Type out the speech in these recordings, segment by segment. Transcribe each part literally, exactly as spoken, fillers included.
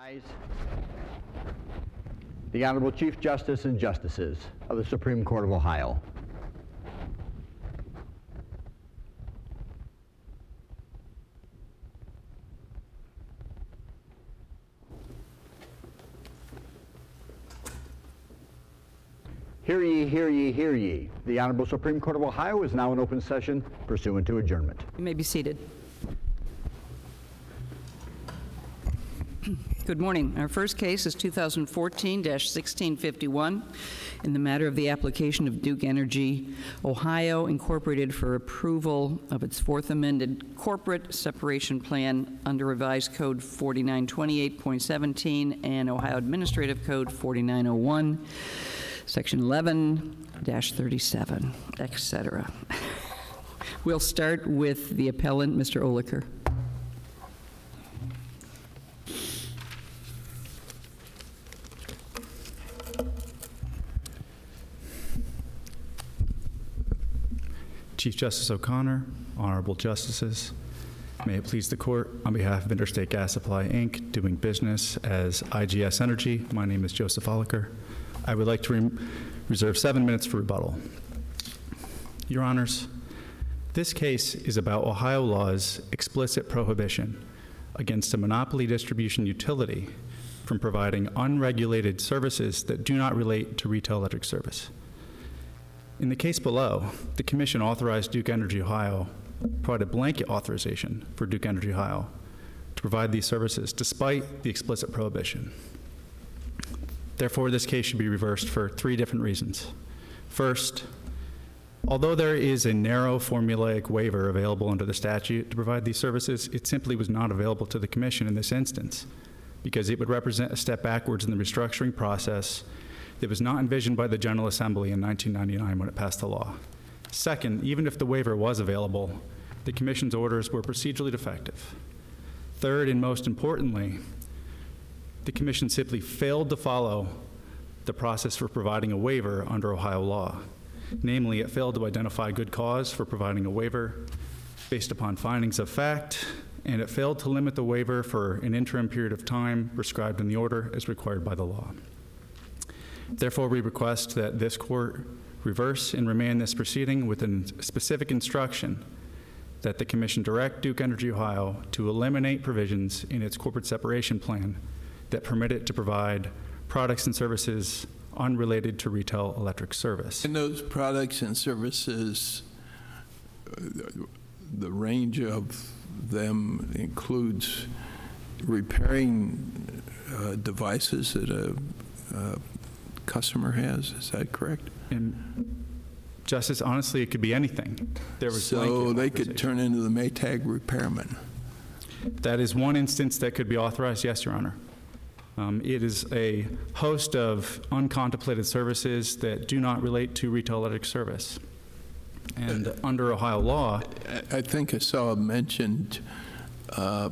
Rise. The Honorable Chief Justice and Justices of the Supreme Court of Ohio. Hear ye, hear ye, hear ye. The Honorable Supreme Court of Ohio is now in open session pursuant to adjournment. You may be seated. Good morning. Our first case is two thousand fourteen dash sixteen fifty-one in the matter of the application of Duke Energy Ohio Incorporated for approval of its fourth amended corporate separation plan under revised code forty-nine twenty-eight point seventeen and Ohio Administrative Code forty-nine oh one, section eleven dash thirty-seven, et cetera. We'll start with the appellant, Mister Oliker. Chief Justice O'Connor, Honorable Justices, may it please the Court, on behalf of Interstate Gas Supply, Incorporated, doing business as I G S Energy, my name is Joseph Oliker. I would like to re reserve seven minutes for rebuttal. Your Honors, this case is about Ohio law's explicit prohibition against a monopoly distribution utility from providing unregulated services that do not relate to retail electric service. In the case below, the Commission authorized Duke Energy Ohio, provided blanket authorization for Duke Energy Ohio to provide these services despite the explicit prohibition. Therefore, this case should be reversed for three different reasons. First, although there is a narrow formulaic waiver available under the statute to provide these services, it simply was not available to the Commission in this instance because it would represent a step backwards in the restructuring process that was not envisioned by the General Assembly in nineteen ninety-nine when it passed the law. Second, even if the waiver was available, the Commission's orders were procedurally defective. Third, and most importantly, the Commission simply failed to follow the process for providing a waiver under Ohio law. Namely, it failed to identify good cause for providing a waiver based upon findings of fact, and it failed to limit the waiver for an interim period of time prescribed in the order as required by the law. Therefore, we request that this Court reverse and remand this proceeding with a specific instruction that the Commission direct Duke Energy Ohio to eliminate provisions in its corporate separation plan that permit it to provide products and services unrelated to retail electric service. And those products and services, uh, the range of them includes repairing uh, devices that a uh, customer has, is that correct? And Justice, honestly, it could be anything. There was so they could turn into the Maytag repairman. That is one instance that could be authorized, yes, Your Honor. Um, it is a host of uncontemplated services that do not relate to retail electric service. And uh, under Ohio law, I think I saw mentioned uh,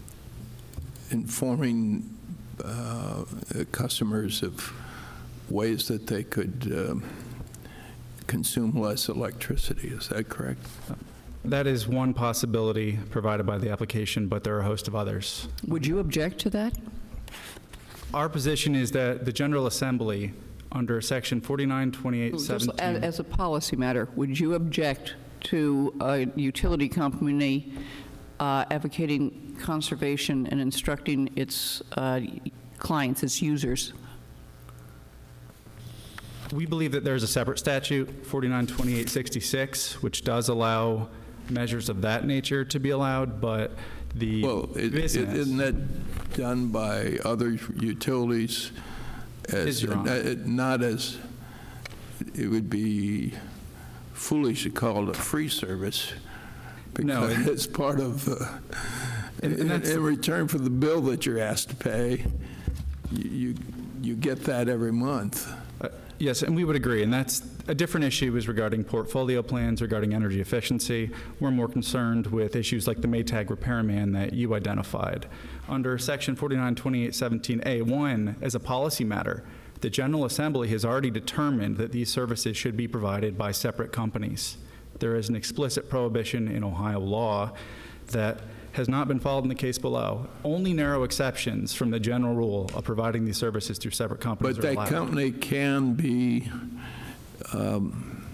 informing uh, customers of ways that they could um, consume less electricity. Is that correct? That is one possibility provided by the application, but there are a host of others. Would you object to that? Our position is that the General Assembly, under Section forty-nine twenty-eight seventeen... Just as, as a policy matter, would you object to a utility company uh, advocating conservation and instructing its uh, clients, its users? We believe that there's a separate statute, forty-nine twenty-eight sixty-six, which does allow measures of that nature to be allowed, but the well, it, it, isn't that done by other utilities as uh, not as it would be foolish to call it a free service because no, it, it's part of uh, and, and in, in return for the bill that you're asked to pay, you you, you get that every month. Uh, yes, and we would agree, and that's a different issue is regarding portfolio plans, regarding energy efficiency. We're more concerned with issues like the Maytag repairman that you identified. Under Section forty-nine twenty-eight seventeen A one, as a policy matter, the General Assembly has already determined that these services should be provided by separate companies. There is an explicit prohibition in Ohio law that has not been followed in the case below. Only narrow exceptions from the general rule of providing these services through separate companies But are that allowed. company can be um,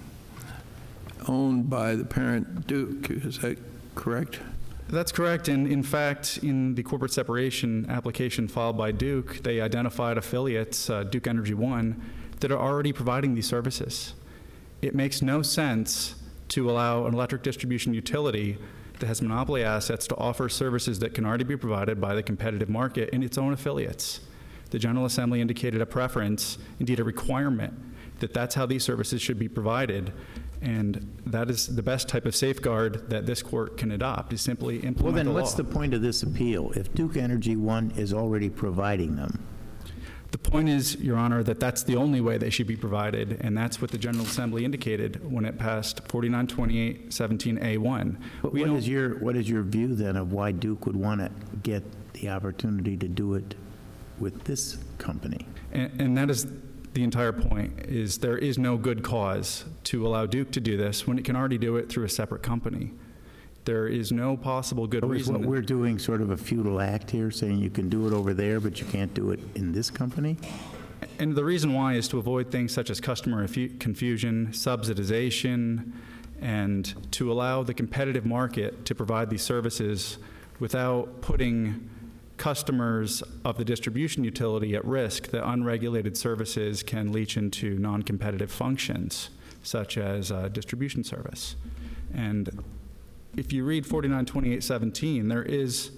owned by the parent Duke, is that correct? That's correct, and in fact, in the corporate separation application filed by Duke, they identified affiliates, uh, Duke Energy One, that are already providing these services. It makes no sense to allow an electric distribution utility that has monopoly assets to offer services that can already be provided by the competitive market in its own affiliates. The General Assembly indicated a preference, indeed a requirement, that that's how these services should be provided. And that is the best type of safeguard that this court can adopt, is simply implement the law. Well, then what's the point of this appeal if Duke Energy One is already providing them? The point is, Your Honor, that that's the only way they should be provided, and that's what the General Assembly indicated when it passed forty-nine twenty-eight seventeen A one. But what is your what is your view then of why Duke would want to get the opportunity to do it with this company? And, and that is the entire point, is there is no good cause to allow Duke to do this when it can already do it through a separate company. There is no possible good So is reason. what we're doing sort of a futile act here, saying you can do it over there, but you can't do it in this company? And the reason why is to avoid things such as customer refu- confusion, subsidization, and to allow the competitive market to provide these services without putting customers of the distribution utility at risk that unregulated services can leach into non-competitive functions, such as uh, distribution service. And if you read forty-nine twenty-eight seventeen, there is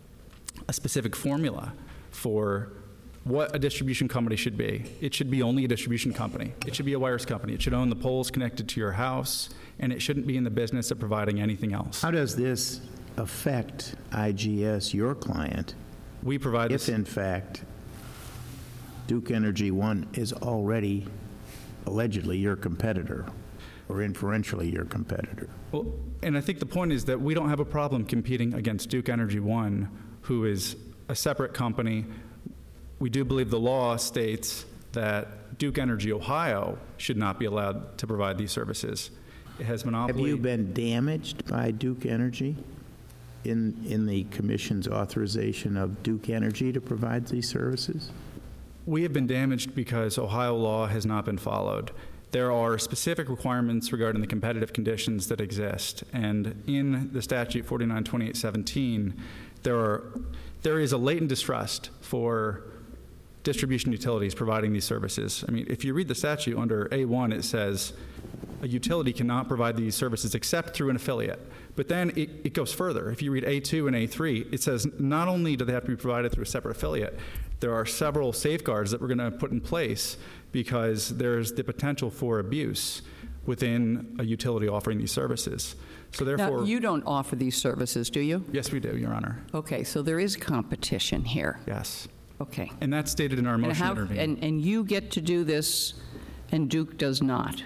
a specific formula for what a distribution company should be. It should be only a distribution company. It should be a wires company. It should own the poles connected to your house, and it shouldn't be in the business of providing anything else. How does this affect I G S, your client, We provide if this. in fact Duke Energy One is already allegedly your competitor, or inferentially your competitor? Well, and I think the point is that we don't have a problem competing against Duke Energy One, who is a separate company. We do believe the law states that Duke Energy Ohio should not be allowed to provide these services. It has monopoly. Have you been damaged by Duke Energy in, in the commission's authorization of Duke Energy to provide these services? We have been damaged because Ohio law has not been followed. There are specific requirements regarding the competitive conditions that exist, and in the statute forty-nine twenty-eight seventeen, there are there is a latent distrust for distribution utilities providing these services. I mean, if you read the statute under A one, it says a utility cannot provide these services except through an affiliate. But then it, it goes further. If you read A two and A three, it says not only do they have to be provided through a separate affiliate, there are several safeguards that we're going to put in place because there's the potential for abuse within a utility offering these services. So therefore, Now, you don't offer these services, do you? yes, we do, Your Honor. Okay, so there is competition here. Yes. Okay. And that's stated in our And, motion how, to intervene. and, and you get to do this, and Duke does not.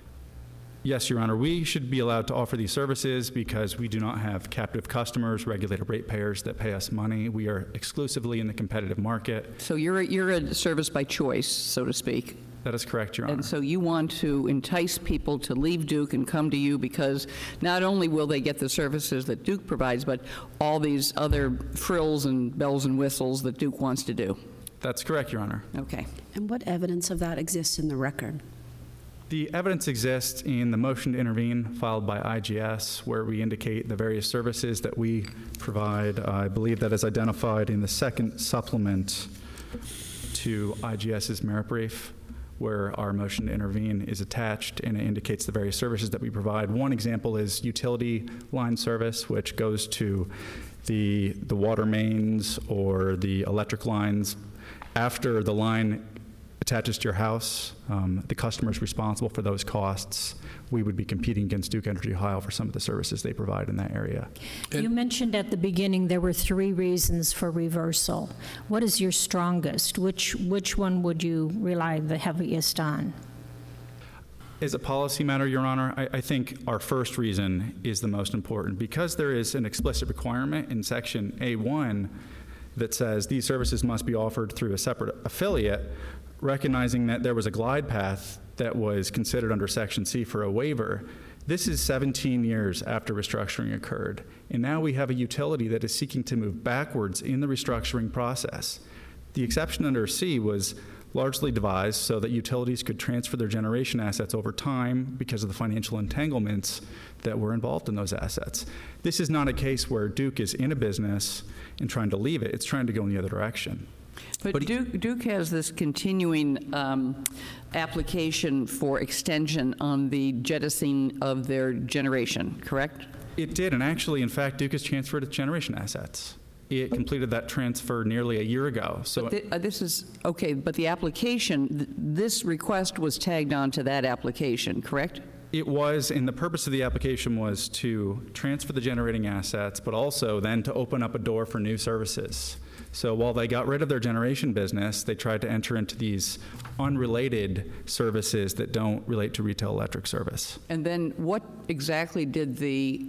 Yes, Your Honor, we should be allowed to offer these services because we do not have captive customers, regulated ratepayers that pay us money. We are exclusively in the competitive market. So you're, a- you're a service by choice, so to speak. That is correct, Your Honor. And so you want to entice people to leave Duke and come to you because not only will they get the services that Duke provides, but all these other frills and bells and whistles that Duke wants to do. That's correct, Your Honor. Okay. And what evidence of that exists in the record? The evidence exists in the motion to intervene filed by I G S, where we indicate the various services that we provide. I believe that is identified in the second supplement to IGS's merit brief, where our motion to intervene is attached, and it indicates the various services that we provide. One example is utility line service, which goes to the, the water mains or the electric lines. After the line attaches to your house, um, the customer is responsible for those costs. We would be competing against Duke Energy Ohio for some of the services they provide in that area. You mentioned at the beginning there were three reasons for reversal. What is your strongest? Which, which one would you rely the heaviest on? As a policy matter, Your Honor, I, I think our first reason is the most important. Because there is an explicit requirement in Section A one that says these services must be offered through a separate affiliate, recognizing that there was a glide path that was considered under Section C for a waiver, This is seventeen years after restructuring occurred, and now we have a utility that is seeking to move backwards in the restructuring process. The exception under C was largely devised so that utilities could transfer their generation assets over time because of the financial entanglements that were involved in those assets. This is not a case where Duke is in a business and trying to leave it. It's trying to go in the other direction. But, but Duke, Duke has this continuing um, application for extension on the jettisoning of their generation, correct? It did, and actually, in fact, Duke has transferred its generation assets. It completed that transfer nearly a year ago. So but th- uh, this is, okay, but the application, th- this request was tagged on to that application, correct? It was, and the purpose of the application was to transfer the generating assets, but also then to open up a door for new services. So while they got rid of their generation business, they tried to enter into these unrelated services that don't relate to retail electric service. And then what exactly did the,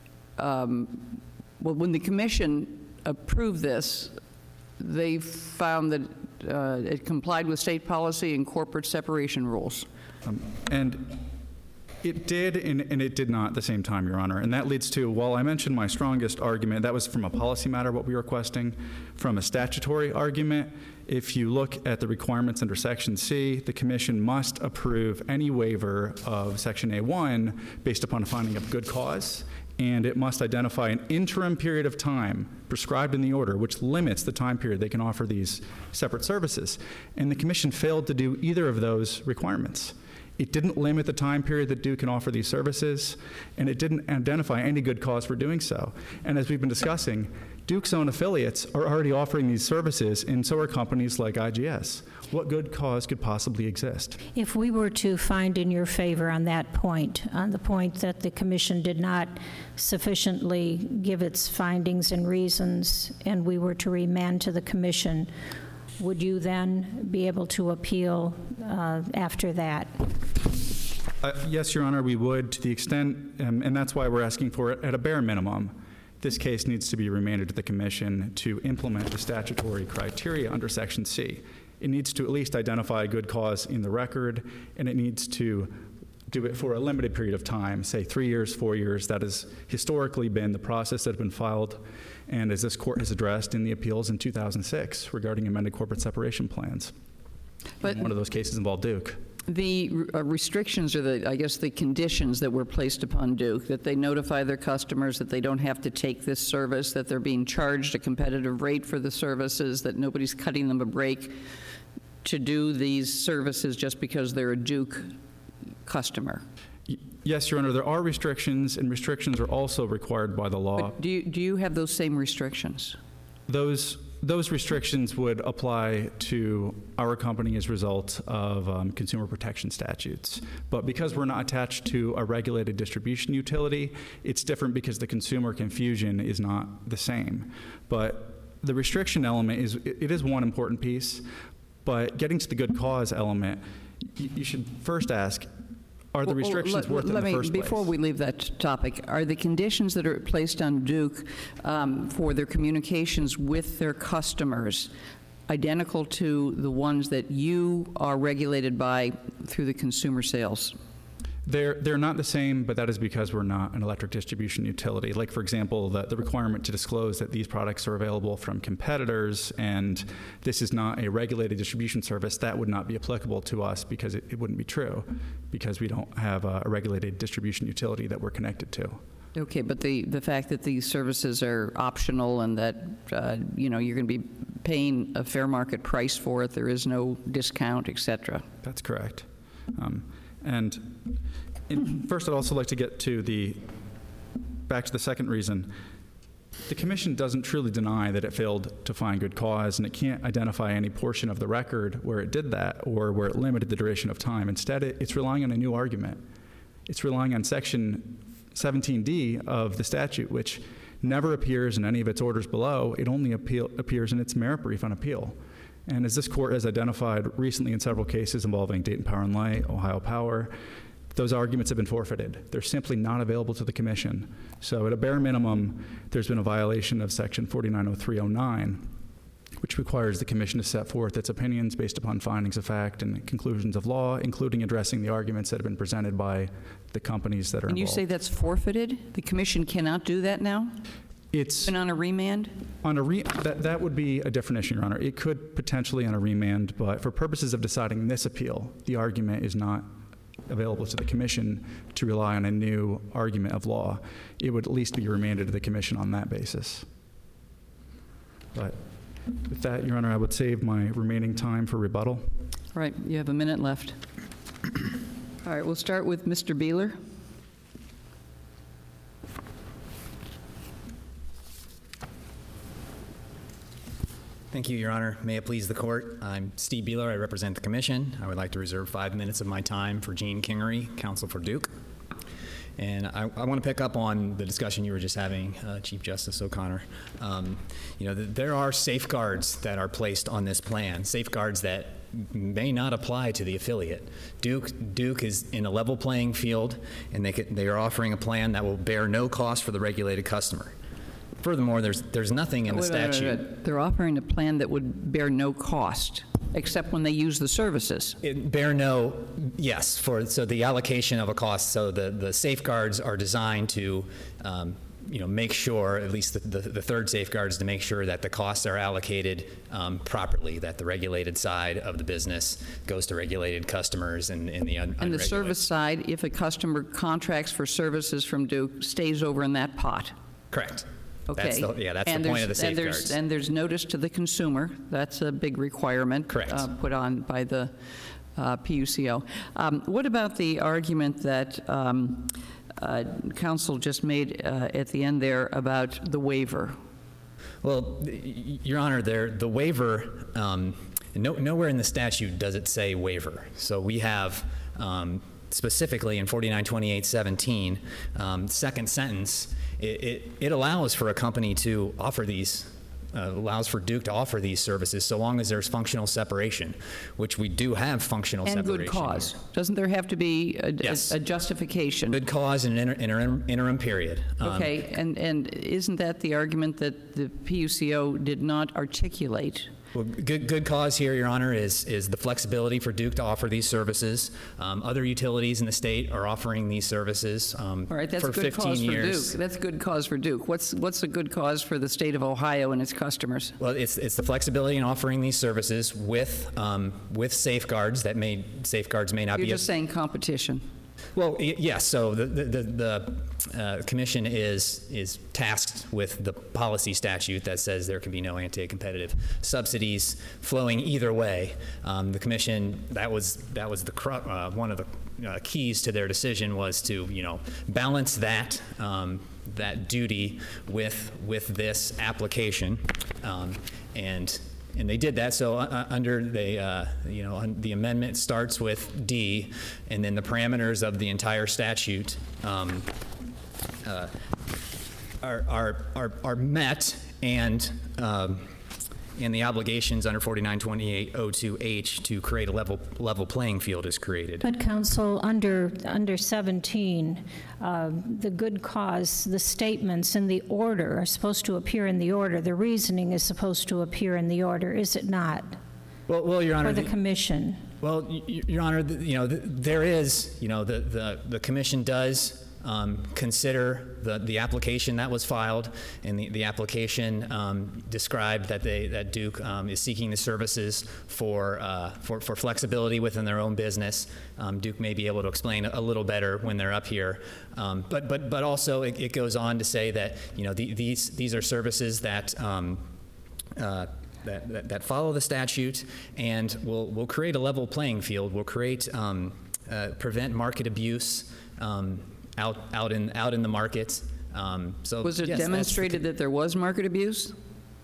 um, well, when the commission approved this, they found that uh, it complied with state policy and corporate separation rules. Um, and it did, and, and it did not at the same time, Your Honor. And that leads to, while I mentioned my strongest argument, that was from a policy matter, what we were requesting. From a statutory argument, if you look at the requirements under Section C, the Commission must approve any waiver of Section A one based upon a finding of good cause, and it must identify an interim period of time prescribed in the order, which limits the time period they can offer these separate services. And the Commission failed to do either of those requirements. It didn't limit the time period that Duke can offer these services, and it didn't identify any good cause for doing so. And as we've been discussing, Duke's own affiliates are already offering these services, and so are companies like I G S. What good cause could possibly exist? If we were to find in your favor on that point, on the point that the Commission did not sufficiently give its findings and reasons, and we were to remand to the Commission, would you then be able to appeal uh, after that? Uh, yes, Your Honor, we would, to the extent, um, and that's why we're asking for it at a bare minimum. This case needs to be remanded to the Commission to implement the statutory criteria under Section C. It needs to at least identify a good cause in the record, and it needs to do it for a limited period of time, say three years, four years. That has historically been the process that has been filed, and as this court has addressed in the appeals in two thousand six regarding amended corporate separation plans. But and one of those cases involved Duke. The uh, restrictions, or the, I guess, the conditions that were placed upon Duke, that they notify their customers that they don't have to take this service, that they're being charged a competitive rate for the services, that nobody's cutting them a break to do these services just because they're a Duke customer. Yes, Your Honor, there are restrictions, and restrictions are also required by the law. But do you, do you have those same restrictions? Those Those restrictions would apply to our company as a result of um, consumer protection statutes. But because we're not attached to a regulated distribution utility, it's different because the consumer confusion is not the same. But the restriction element is, it is one important piece, but getting to the good cause element, you, you should first ask, are the restrictions well, let, worth it let in the me, first place? Before we leave that topic, are the conditions that are placed on Duke um, for their communications with their customers identical to the ones that you are regulated by through the consumer sales? They're, they're not the same, but that is because we're not an electric distribution utility. Like, for example, the, the requirement to disclose that these products are available from competitors, and this is not a regulated distribution service, that would not be applicable to us because it, it wouldn't be true, because we don't have a, a regulated distribution utility that we're connected to. Okay, but the, the fact that these services are optional and that, uh, you know, you're going to be paying a fair market price for it, there is no discount, et cetera. That's correct. Um, And in, first, I'd also like to get to the, back to the second reason. The Commission doesn't truly deny that it failed to find good cause, and it can't identify any portion of the record where it did that or where it limited the duration of time. Instead, it, it's relying on a new argument. It's relying on Section seventeen D of the statute, which never appears in any of its orders below. It only appeal, appears in its merit brief on appeal. And as this court has identified recently in several cases involving Dayton Power and Light, Ohio Power, those arguments have been forfeited. They're simply not available to the Commission. So at a bare minimum, there's been a violation of Section forty-nine oh three oh nine, which requires the commission to set forth its opinions based upon findings of fact and conclusions of law, including addressing the arguments that have been presented by the companies that are And you involved. say that's forfeited? The commission cannot do that now? It's Been on a remand? on a re, that, that would be a different issue, Your Honor. It could potentially on a remand, but for purposes of deciding this appeal, the argument is not available to the commission to rely on a new argument of law. It would at least be remanded to the commission on that basis. But with that, Your Honor, I would save my remaining time for rebuttal. All right, you have a minute left. All right, we'll start with Mister Beeler. Thank you, Your Honor. May it please the court. I'm Steve Beeler. I represent the commission. I would like to reserve five minutes of my time for Gene Kingery, counsel for Duke. And I, I want to pick up on the discussion you were just having, uh, Chief Justice O'Connor. Um, you know, th there are safeguards that are placed on this plan, safeguards that may not apply to the affiliate. Duke, Duke is in a level playing field, and they, could, they are offering a plan that will bear no cost for the regulated customer. Furthermore, there's, there's nothing in the Wait, wait, wait, statute. wait. They're offering a plan that would bear no cost, except when they use the services. It bear no, yes, for, so the allocation of a cost, so the, the safeguards are designed to, um, you know, make sure, at least the, the, the third safeguard is to make sure that the costs are allocated um, properly, that the regulated side of the business goes to regulated customers and, and the un And the unregulated. service side, if a customer contracts for services from Duke, stays over in that pot. Correct. Okay. That's the, yeah, that's And the point of there's- the and there's- safeguards. And there's notice to the consumer. That's a big requirement. Correct. uh, Put on by the uh, P U C O. Um, What about the argument that um, uh, counsel just made uh, at the end there about the waiver? Well, y- Your Honor, there, the waiver, um, no, nowhere in the statute does it say waiver. So we have um, specifically in forty-nine twenty-eight seventeen, um, second sentence, it, it, it allows for a company to offer these, uh, allows for Duke to offer these services so long as there's functional separation, which we do have functional And separation. good cause. here. Doesn't there have to be a- a Yes. a justification? Good cause and an inter, interim, interim period. Um, Okay, and, and isn't that the argument that the P U C O did not articulate? Well, good, good cause here, Your Honor, is, is the flexibility for Duke to offer these services. Um, other utilities in the state are offering these services um, All right, that's for good fifteen cause for years. Duke. That's good cause for Duke. What's, what's a good cause for the state of Ohio and its customers? Well, it's, it's the flexibility in offering these services with, um, with safeguards that may, safeguards may not You're be. just saying competition. Well, y- yes, so the, the, the, the uh, commission is, is tasked with the policy statute that says there can be no anti-competitive subsidies flowing either way. Um, the commission, that was, that was the, cru- uh, one of the uh, keys to their decision was to, you know, balance that, um, that duty with, with this application. Um, and And they did that, so uh, under the, uh, you know, un the amendment starts with D, and then the parameters of the entire statute um, uh, are, are, are, are met, and, um, and the obligations under forty-nine twenty-eight oh two H to create a level, level playing field is created. But counsel, under, under seventeen, uh, the good cause, the statements in the order are supposed to appear in the order. The reasoning is supposed to appear in the order, is it not? Well, well, Your Honor. For the the- commission? Well, y- y- Your Honor, th- you know, th- there is, you know, the, the, the commission does um, consider the, the application that was filed, and the, the application um, described that they, that Duke um, is seeking the services for, uh, for, for flexibility within their own business. Um, Duke may be able to explain a little better when they're up here. Um, but, but, but also it, it goes on to say that, you know, the, these, these are services that, um, uh, That, that, that follow the statute and will, will create a level playing field, will create, um, uh, prevent market abuse um, out, out, in, out in the market. Um, so, Was it yes, that's the- demonstrated that there was market abuse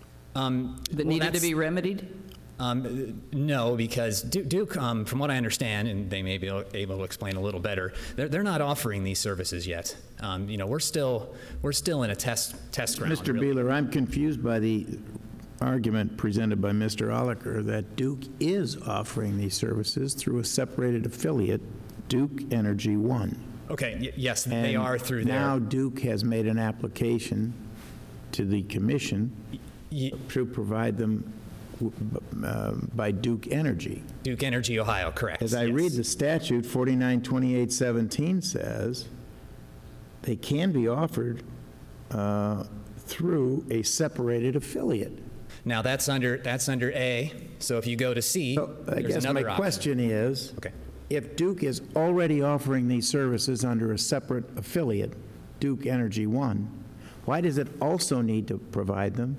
um, that well, needed to that's- be remedied? Um, no, because Duke, Duke um, from what I understand, and they may be able to explain a little better, they're, they're not offering these services yet. Um, you know, we're still, we're still in a test, test ground. Mister really. Beeler, I'm confused by the argument presented by Mister Oliker that Duke is offering these services through a separated affiliate, Duke Energy One. Okay, y- yes, they And are through there. now Duke has made an application to the commission Y- to provide them uh, by Duke Energy. Duke Energy Ohio, correct. As I yes. read the statute, forty-nine twenty-eight seventeen says they can be offered uh, through a separated affiliate. Now, that's under, that's under A, so if you go to C, So I there's guess another my option. question is, Okay. if Duke is already offering these services under a separate affiliate, Duke Energy One, why does it also need to provide them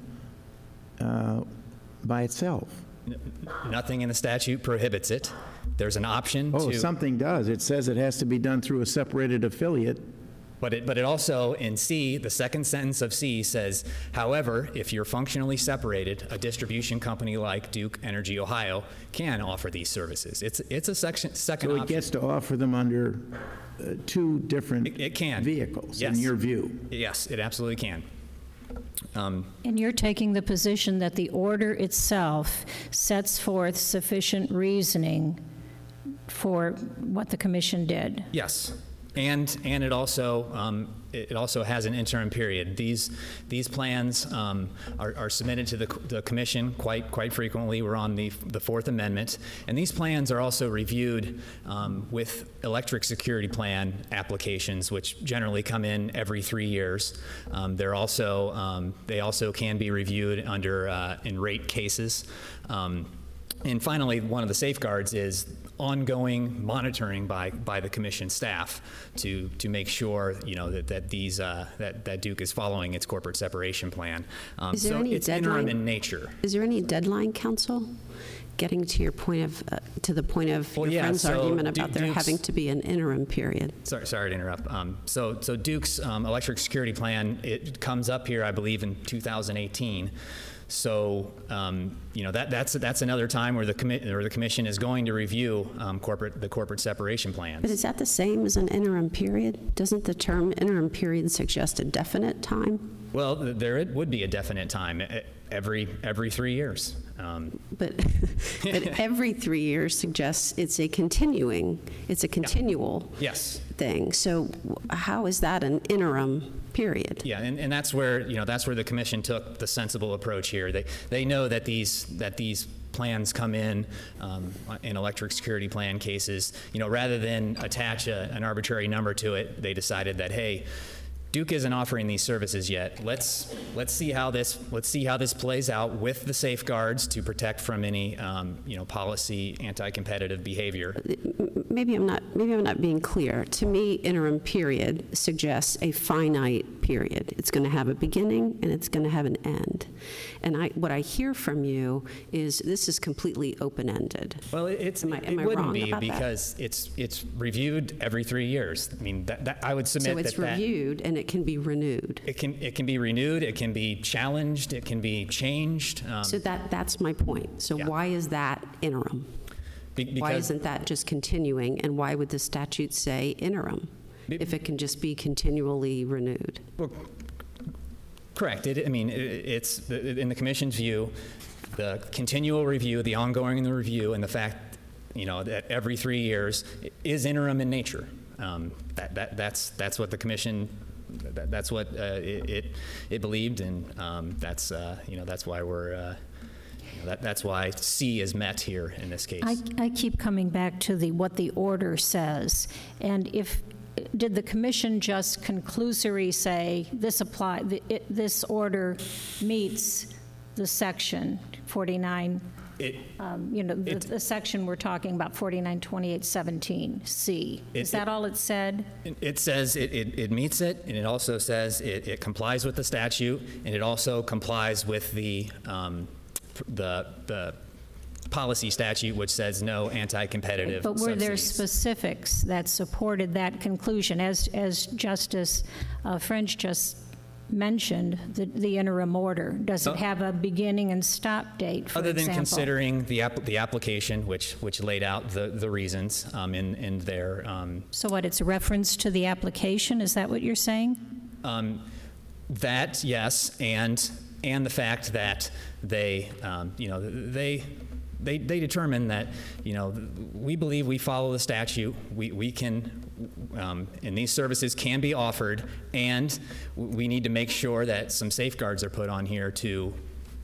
uh, by itself? Nothing in the statute prohibits it. There's an option Oh, to... something does. It says it has to be done through a separated affiliate. But it, but it also, in C, the second sentence of C says, however, if you're functionally separated, a distribution company like Duke Energy Ohio can offer these services. It's, it's a section, second So it option. gets to offer them under uh, two different It- it can. vehicles, in Yes. your view. Yes, it absolutely can. Um, And you're taking the position that the order itself sets forth sufficient reasoning for what the commission did? Yes, and and it also um, it it also has an interim period. These these plans um, are, are submitted to the, the commission quite quite frequently. We're on the the Fourth Amendment, and these plans are also reviewed um, with electric security plan applications, which generally come in every three years. Um, they're also um, they also can be reviewed under uh, in rate cases. Um, and finally, one of the safeguards is ongoing monitoring by by the commission staff to to make sure you know that that these uh, that that Duke is following its corporate separation plan. Um, Is there so any it's interim deadline? in nature. Is there any deadline, counsel? Getting to your point of, uh, to the point of Well, your yeah, friend's so argument Du- about there Duke's- having to be an interim period. Sorry, sorry to interrupt. Um, so, so Duke's um, electric security plan, it comes up here, I believe, in two thousand eighteen. So, um, you know, that, that's that's another time where the commi- or the commission is going to review um, corporate the corporate separation plans. But is that the same as an interim period? Doesn't the term interim period suggest a definite time? Well, th- there it would be a definite time e- every every three years. Um, But, but every three years suggests it's a continuing, it's a continual yes. thing. So how is that an interim period? Yeah, and, and that's where, you know, that's where the commission took the sensible approach here. They they know that these that these plans come in um, in electric security plan cases. You know, rather than attach a, an arbitrary number to it, they decided that, hey, Duke isn't offering these services yet. Let's let's see how this let's see how this plays out with the safeguards to protect from any um, you know policy anti-competitive behavior. Maybe I'm not, maybe I'm not being clear. To me, interim period suggests a finite period. It's going to have a beginning and it's going to have an end. And I, what I hear from you is this is completely open-ended. Well, it- it's Am I- it am I wouldn't wrong be about that? because it's it's reviewed every three years. I mean, that, that I would submit So it's that, that reviewed and it can be renewed. it can it can be renewed, it can be challenged, it can be changed. Um, So that, that's my point. So Yeah. why is that interim? be- Why because- isn't that just continuing? And why would the statute say interim Be- if it can just be continually renewed? Well, correct. It, I mean, it, it's in the commission's view, the continual review, the ongoing review, and the fact, you know, that every three years is interim in nature. Um, that, that that's that's what the commission. That, that's what uh, it, it it believed, and um, that's uh, you know that's why we're. Uh, you know, that, that's why C is met here in this case. I, I keep coming back to the, what the order says. And if, did the commission just conclusory say, this apply, th- it- this order meets the section forty-nine, It, um, you know, the, It- the section we're talking about, forty-nine twenty-eight seventeen C? It- Is that all it said? It- It says it, it, it meets it, and it also says it, it complies with the statute, and it also complies with the, um, pr- the, the policy statute, which says no anti-competitive But were there subsidies. specifics that supported that conclusion? As, as Justice uh, French just mentioned, the, the interim order, does Oh. it have a beginning and stop date, for Other than example? considering the, app, the application, which, which laid out the, the reasons um, in, in their, um, So what, it's a reference to the application? Is that what you're saying? um, that, yes, and, and the fact that they, um, you know, they, they, they determine that, you know, we believe we follow the statute, we, we can, um, and these services can be offered, and we need to make sure that some safeguards are put on here to,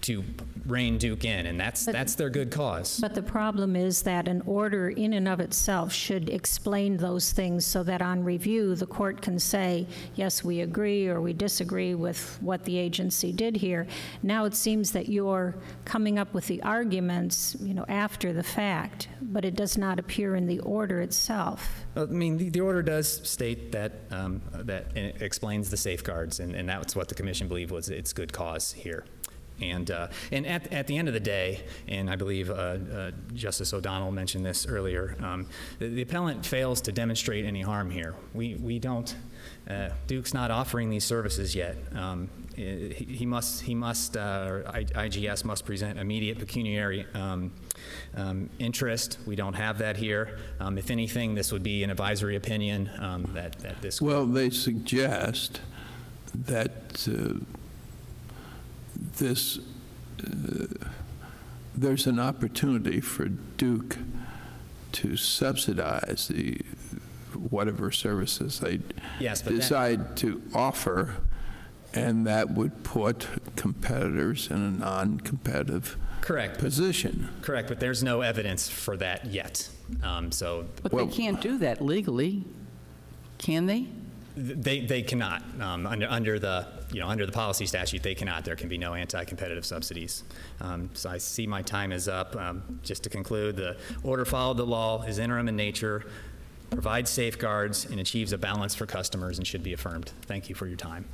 to rein Duke in, and that's But- that's their good cause. But the problem is that an order in and of itself should explain those things so that on review, the court can say, yes, we agree or we disagree with what the agency did here. Now it seems that you're coming up with the arguments, you know, after the fact, but it does not appear in the order itself. Well, I mean, the, the order does state that um, that it explains the safeguards, and, and that's what the commission believed was its good cause here. And uh, and at, at the end of the day, and I believe uh, uh, Justice O'Donnell mentioned this earlier, um, the, the appellant fails to demonstrate any harm here. We we don't. Uh, Duke's not offering these services yet. Um, he, he must he must uh, or I, IGS must present immediate pecuniary um, um, interest. We don't have that here. Um, if anything, this would be an advisory opinion um, that that this. Well, they suggest that. Uh, This, uh, there's an opportunity for Duke to subsidize the whatever services they Yes, but that- decide to offer, and that would put competitors in a non-competitive Correct. position. Correct, but there's no evidence for that yet. Um, so But Well- they can't do that legally, can they? th- they they cannot um, under under the you know under the policy statute they cannot. There can be no anti-competitive subsidies. Um, so I see my time is up. Um, just to conclude, the order followed the law, is interim in nature, provides safeguards, and achieves a balance for customers, and should be affirmed. Thank you for your time.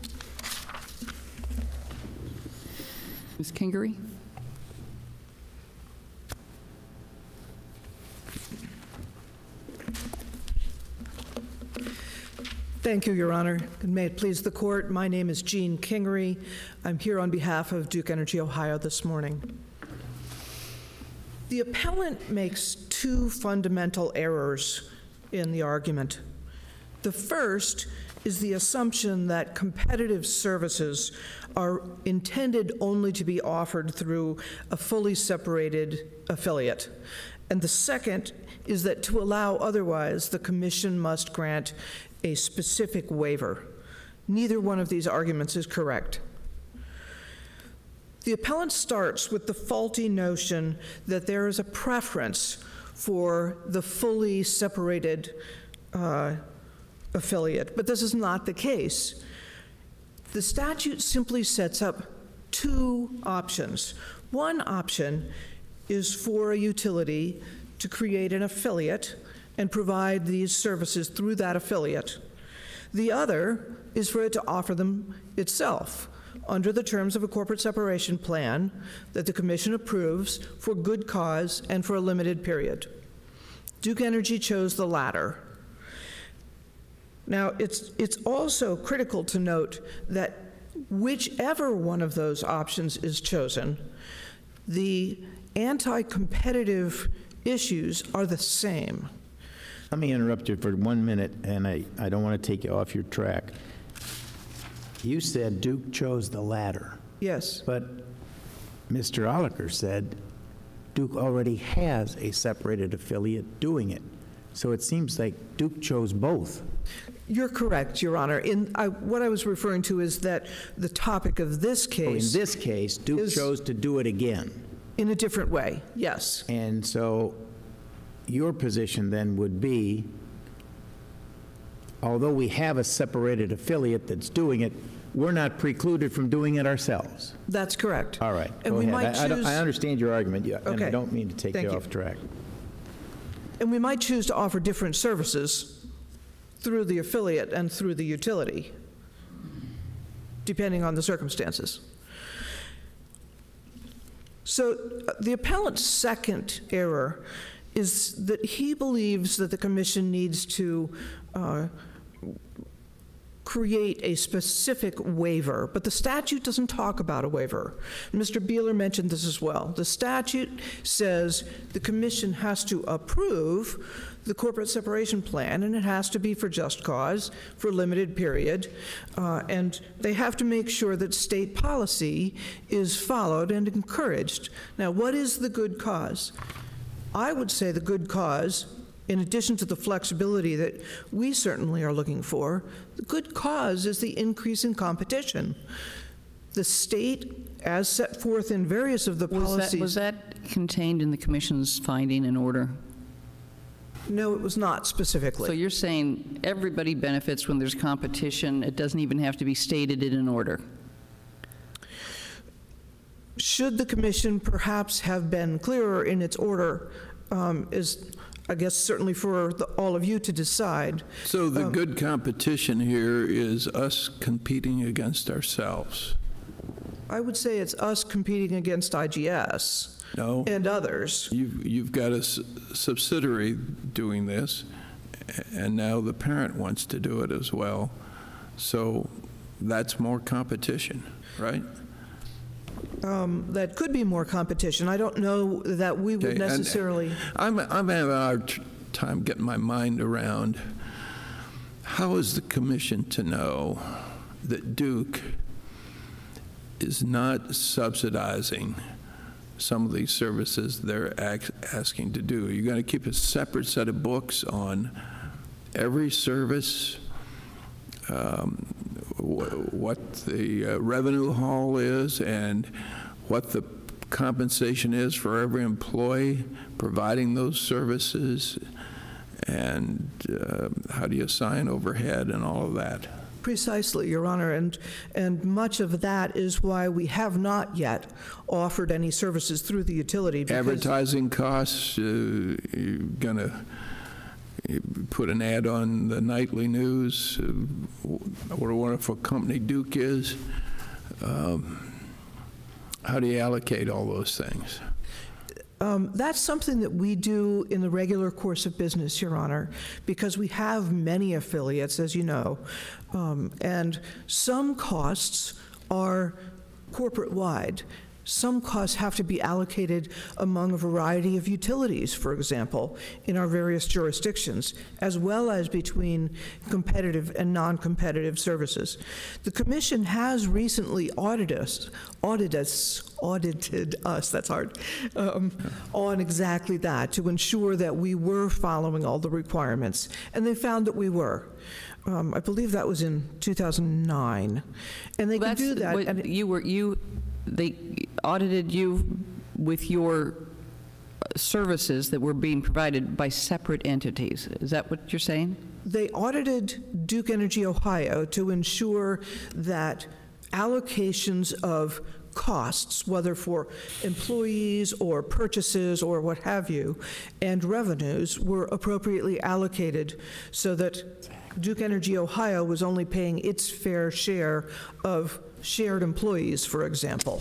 Miz Kingery? Thank you, Your Honor, and may it please the Court, my name is Jean Kingery. I'm here on behalf of Duke Energy Ohio this morning. The appellant makes two fundamental errors in the argument. The first is the assumption that competitive services are intended only to be offered through a fully separated affiliate. And the second is that to allow otherwise, the Commission must grant a specific waiver. Neither one of these arguments is correct. The appellant starts with the faulty notion that there is a preference for the fully separated uh, affiliate, but this is not the case. The statute simply sets up two options. One option is for a utility to create an affiliate and provide these services through that affiliate. The other is for it to offer them itself under the terms of a corporate separation plan that the Commission approves for good cause and for a limited period. Duke Energy chose the latter. Now, it's, it's also critical to note that whichever one of those options is chosen, the anti-competitive issues are the same. Let me interrupt you for one minute, and I, I don't want to take you off your track. You said Duke chose the latter, Yes. but Mister Oliker said Duke already has a separated affiliate doing it. So it seems like Duke chose both. You're correct, Your Honor. In, I, what I was referring to is that the topic of this So in case, this case, Duke is- chose to do it again. in a different way, yes. And so your position then would be, although we have a separated affiliate that's doing it, we're not precluded from doing it ourselves. That's correct. All right, And go we ahead. might I- I don't- choose- I understand your argument, yeah, and I Okay. don't mean to take Thank you you. off track. And we might choose to offer different services through the affiliate and through the utility, depending on the circumstances. So uh, the appellant's second error is that he believes that the Commission needs to uh, create a specific waiver, but the statute doesn't talk about a waiver. Mister Beeler mentioned this as well. The statute says the Commission has to approve the corporate separation plan, and it has to be for just cause, for a limited period, uh, and they have to make sure that state policy is followed and encouraged. Now, what is the good cause? I would say the good cause, in addition to the flexibility that we certainly are looking for, the good cause is the increase in competition. The state, as set forth in various of the Was that, policies... was that contained in the commission's finding and order? No, it was not specifically. So you're saying everybody benefits when there's competition, it doesn't even have to be stated in an order? Should the commission perhaps have been clearer in its order um, is, I guess, certainly for the, all of you to decide. So the Um, good competition here is us competing against ourselves. I would say it's us competing against I G S No? and others. You've, you've got a s- subsidiary doing this, and now the parent wants to do it as well. So that's more competition, right? Um, that could be more competition. I don't know that we would Okay, and necessarily... I'm, I'm having a hard t- time getting my mind around, how is the commission to know that Duke is not subsidizing some of these services they're ac- asking to do? Are you going to keep a separate set of books on every service, um, wh- what the uh, revenue haul is, and what the compensation is for every employee providing those services, and uh, how do you assign overhead and all of that? Precisely, Your Honor, and, and much of that is why we have not yet offered any services through the utility. because- Advertising costs, uh, you're going to put an ad on the nightly news, uh, what a wonderful company Duke is. Um, How do you allocate all those things? Um, That's something that we do in the regular course of business, Your Honor, because we have many affiliates, as you know, um, and some costs are corporate-wide. Some costs have to be allocated among a variety of utilities, for example, in our various jurisdictions, as well as between competitive and non-competitive services. The Commission has recently audited us, audited us, audited us, that's hard, um, on exactly that, to ensure that we were following all the requirements, and they found that we were. Um, I believe that was in two thousand nine, and they can That's do that. what and it- You were, you, they audited you with your services that were being provided by separate entities. Is that what you're saying? They audited Duke Energy Ohio to ensure that allocations of costs, whether for employees or purchases or what have you, and revenues were appropriately allocated so that Duke Energy Ohio was only paying its fair share of shared employees, for example.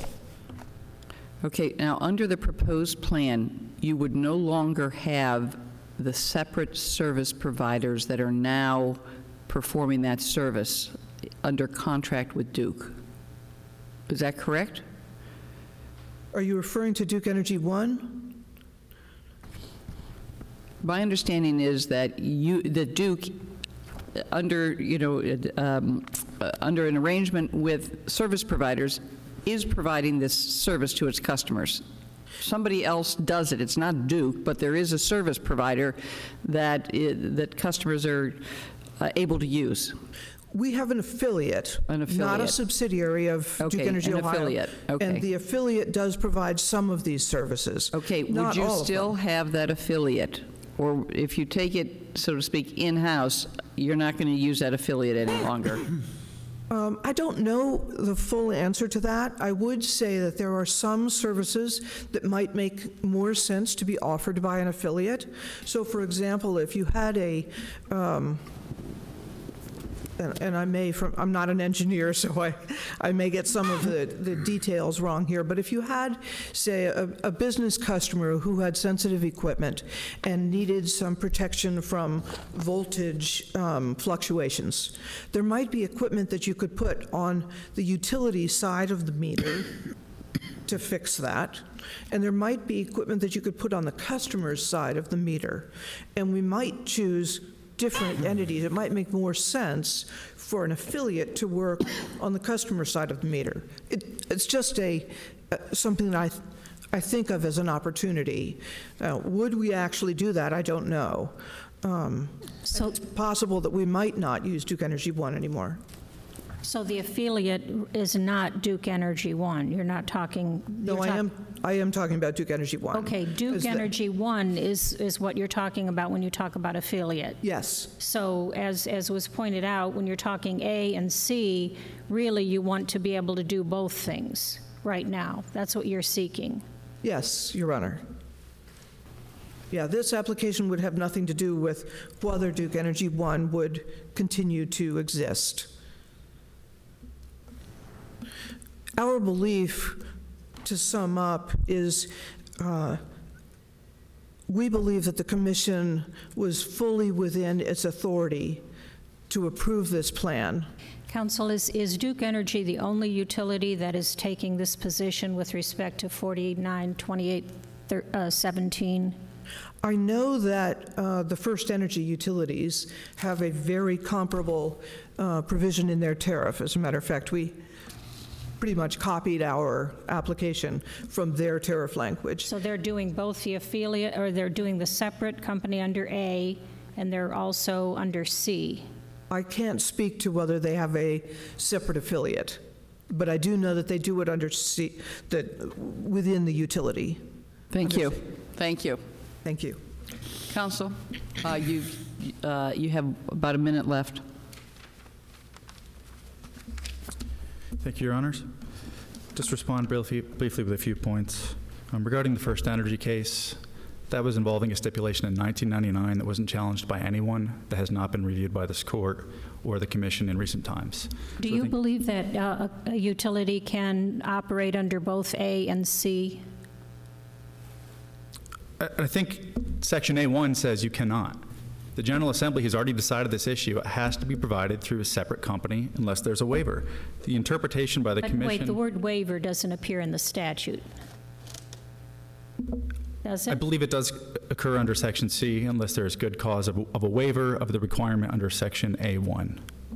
Okay, now, under the proposed plan, you would no longer have the separate service providers that are now performing that service under contract with Duke. Is that correct? Are you referring to Duke Energy One? My understanding is that you, that Duke, under, you know, um, uh, under an arrangement with service providers, is providing this service to its customers. Somebody else does it. It's not Duke, but there is a service provider that i- that customers are uh, able to use. We have an affiliate, An not a affiliate. subsidiary of Duke Okay, Energy an Ohio. affiliate, okay. And the affiliate does provide some of these services. Okay, would Not you all of still them. have that affiliate? Or if you take it, so to speak, in-house, you're not going to use that affiliate any longer? Um, I don't know the full answer to that. I would say that there are some services that might make more sense to be offered by an affiliate. So, for example, if you had a, um, and and I may, from, I'm not an engineer, so I, I may get some of the, the details wrong here, but if you had, say, a, a business customer who had sensitive equipment and needed some protection from voltage um, fluctuations, there might be equipment that you could put on the utility side of the meter to fix that, and there might be equipment that you could put on the customer's side of the meter, and we might choose different entities. It might make more sense for an affiliate to work on the customer side of the meter. It, it's just a, uh, something that I, th- I think of as an opportunity. Now, would we actually do that? I don't know. Um, So- It's possible that we might not use Duke Energy One anymore. So the affiliate is not Duke Energy One? You're not talking... No, you're I talk- am, I am talking about Duke Energy One. Okay, Duke Is the- Energy One is, is what you're talking about when you talk about affiliate. Yes, So as, as was pointed out, when you're talking A and C, really you want to be able to do both things right now. That's what you're seeking. yes, Your Honor. Yeah, this application would have nothing to do with whether Duke Energy One would continue to exist. Our belief, to sum up, is uh, we believe that the commission was fully within its authority to approve this plan. Council, is, is Duke Energy the only utility that is taking this position with respect to forty-nine twenty-eight seventeen? I know that uh, the First Energy utilities have a very comparable uh, provision in their tariff. As a matter of fact, we pretty much copied our application from their tariff language. So they're doing both the affiliate, or they're doing the separate company under A, and they're also under C? I can't speak to whether they have a separate affiliate, but I do know that they do it under C, that within the utility. Thank you. Thank you. Thank you. Counsel, uh, you, uh, you have about a minute left. Thank you, Your Honors. Just respond briefly, briefly with a few points. Um, regarding the First Energy case, that was involving a stipulation in nineteen ninety-nine that wasn't challenged by anyone, that has not been reviewed by this court or the commission in recent times. Do So I you think- believe that uh, a a utility can operate under both A and C? I I think Section A one says you cannot. The General Assembly has already decided this issue. It has to be provided through a separate company unless there's a waiver. The interpretation by the But commission... wait, the word waiver doesn't appear in the statute. Does I it? believe it does occur under Section C unless there is good cause of, of a waiver of the requirement under Section A one.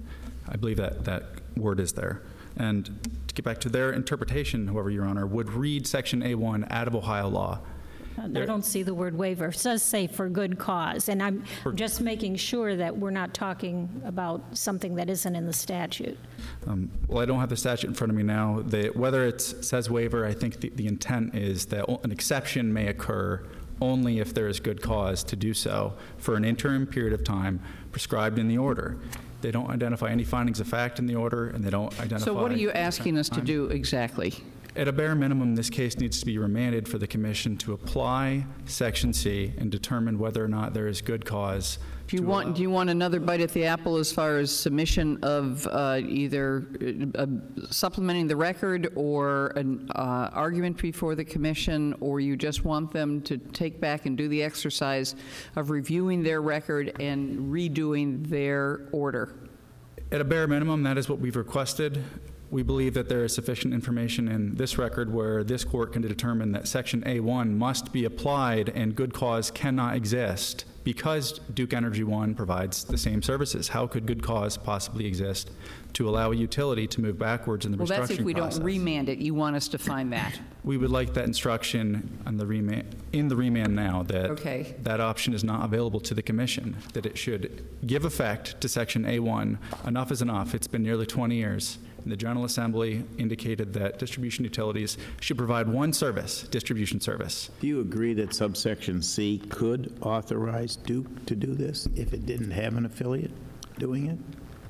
I believe that that word is there. And to get back to their interpretation, however, Your Honor, would read Section A one out of Ohio law. I don't see the word waiver. It does say for good cause, and I'm just making sure that we're not talking about something that isn't in the statute. Um, well, I don't have the statute in front of me now. The, whether it says waiver, I think the, the intent is that an exception may occur only if there is good cause to do so for an interim period of time prescribed in the order. They don't identify any findings of fact in the order, and they don't identify... So what are you asking us to time. do exactly? At a bare minimum, this case needs to be remanded for the commission to apply Section C and determine whether or not there is good cause. Do you to want, allow- do you want another bite at the apple as far as submission of uh, either uh, supplementing the record or an uh, argument before the commission, or you just want them to take back and do the exercise of reviewing their record and redoing their order? At a bare minimum, that is what we've requested. We believe that there is sufficient information in this record where this court can determine that Section A one must be applied and good cause cannot exist because Duke Energy One provides the same services. How could good cause possibly exist to allow a utility to move backwards in the restructuring Well, process? that's if we don't remand it. You want us to find that. We would like that instruction on the remand, in the remand now, that Okay. that option is not available to the commission, that it should give effect to Section A one. Enough is enough. It's been nearly twenty years. And the General Assembly indicated that distribution utilities should provide one service, distribution service. Do you agree that subsection C could authorize Duke to do this if it didn't have an affiliate doing it?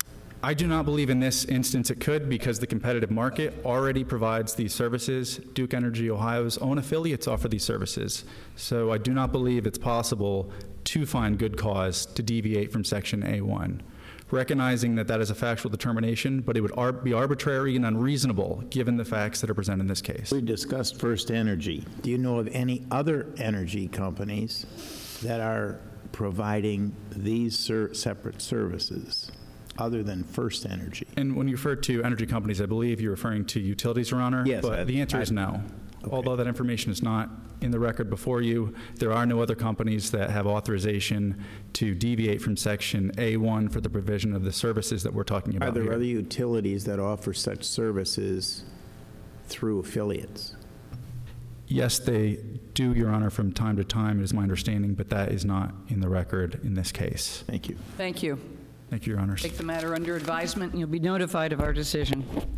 I do not believe in this instance it could, because the competitive market already provides these services. Duke Energy Ohio's own affiliates offer these services. So I do not believe it's possible to find good cause to deviate from Section A one. Recognizing that that is a factual determination, but it would ar- be arbitrary and unreasonable given the facts that are presented in this case. We discussed First Energy. Do you know of any other energy companies that are providing these ser- separate services other than First Energy? And when you refer to energy companies, I believe you're referring to utilities, Your Honor? Yes, But I- the answer I- is no. Okay. Although that information is not in the record before you, there are no other companies that have authorization to deviate from Section A one for the provision of the services that we're talking about Are there here. other utilities that offer such services through affiliates? Yes, they do, Your Honor, from time to time, is my understanding, but that is not in the record in this case. Thank you. Thank you. Thank you, Your Honors. Take the matter under advisement, and you'll be notified of our decision.